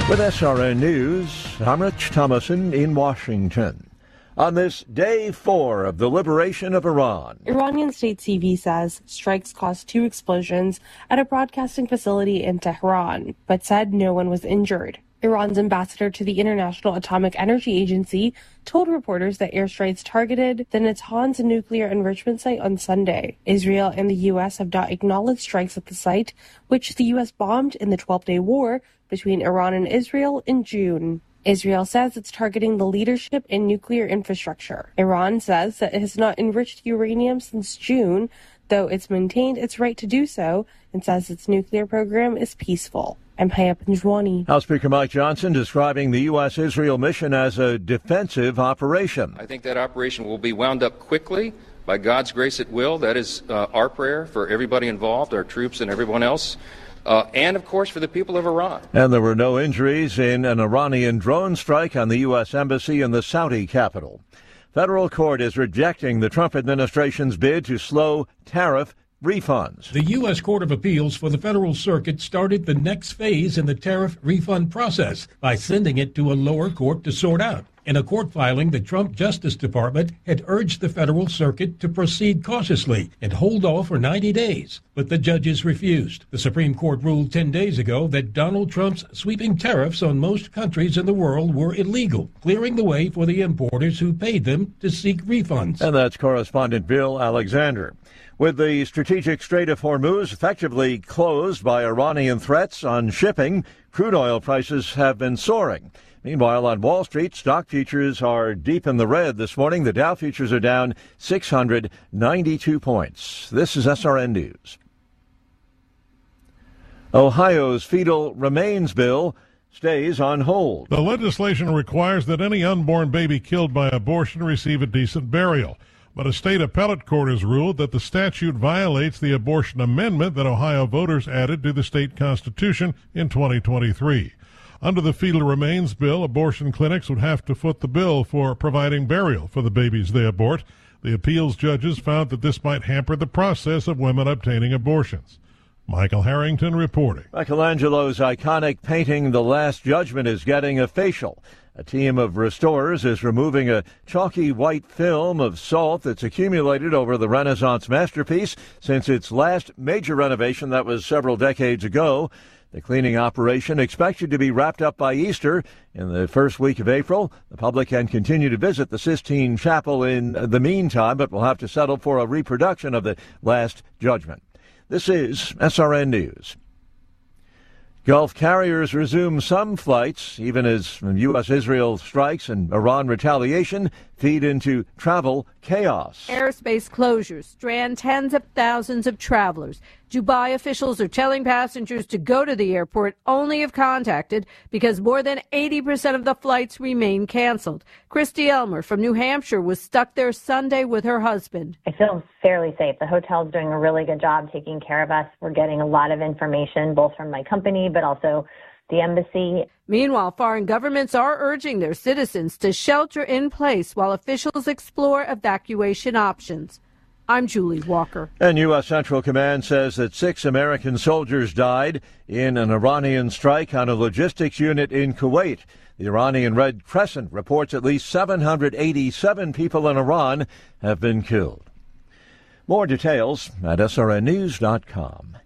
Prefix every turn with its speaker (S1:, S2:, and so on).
S1: With SRN News, I'm Rich Thomason in Washington. On this day 4 of the liberation of Iran,
S2: Iranian state TV says strikes caused 2 explosions at a broadcasting facility in Tehran, but said no one was injured. Iran's ambassador to the International Atomic Energy Agency told reporters that airstrikes targeted the Natanz nuclear enrichment site on Sunday. Israel and the U.S. have not acknowledged strikes at the site, which the U.S. bombed in the 12-day war between Iran and Israel in June. Israel says it's targeting the leadership in nuclear infrastructure. Iran says that it has not enriched uranium since June, though it's maintained its right to do so and says its nuclear program is peaceful. I'm Haya Panjwani.
S1: House Speaker Mike Johnson describing the U.S.-Israel mission as a defensive operation.
S3: I think that operation will be wound up quickly. By God's grace, it will. That is our prayer for everybody involved, our troops and everyone else. And, of course, for the people of Iran.
S1: And there were no injuries in an Iranian drone strike on the U.S. Embassy in the Saudi capital. Federal court is rejecting the Trump administration's bid to slow tariff refunds.
S4: The U.S. Court of Appeals for the Federal Circuit started the next phase in the tariff refund process by sending it to a lower court to sort out. In a court filing, the Trump Justice Department had urged the Federal Circuit to proceed cautiously and hold off for 90 days, but the judges refused. The Supreme Court ruled 10 days ago that Donald Trump's sweeping tariffs on most countries in the world were illegal, clearing the way for the importers who paid them to seek refunds.
S1: And that's correspondent Bill Alexander. With the strategic Strait of Hormuz effectively closed by Iranian threats on shipping, crude oil prices have been soaring. Meanwhile, on Wall Street, stock futures are deep in the red this morning. The Dow futures are down 692 points. This is SRN News. Ohio's fetal remains bill stays on hold.
S5: The legislation requires that any unborn baby killed by abortion receive a decent burial. But a state appellate court has ruled that the statute violates the abortion amendment that Ohio voters added to the state constitution in 2023. Under the fetal remains bill, abortion clinics would have to foot the bill for providing burial for the babies they abort. The appeals judges found that this might hamper the process of women obtaining abortions. Michael Harrington reporting.
S1: Michelangelo's iconic painting, The Last Judgment, is getting a facial. A team of restorers is removing a chalky white film of salt that's accumulated over the Renaissance masterpiece since its last major renovation that was several decades ago. The cleaning operation expected to be wrapped up by Easter. In the first week of April, the public can continue to visit the Sistine Chapel in the meantime, but will have to settle for a reproduction of The Last Judgment. This is SRN News. Gulf carriers resume some flights, even as U.S.-Israel strikes and Iran retaliation feed into travel chaos.
S6: Airspace closures strand tens of thousands of travelers. Dubai officials are telling passengers to go to the airport only if contacted because more than 80% of the flights remain canceled. Christy Elmer from New Hampshire was stuck there Sunday with her husband.
S7: I feel fairly safe. The hotel's doing a really good job taking care of us. We're getting a lot of information, both from my company, but also the embassy.
S6: Meanwhile, foreign governments are urging their citizens to shelter in place while officials explore evacuation options. I'm Julie Walker.
S1: And U.S. Central Command says that 6 American soldiers died in an Iranian strike on a logistics unit in Kuwait. The Iranian Red Crescent reports at least 787 people in Iran have been killed. More details at srnnews.com.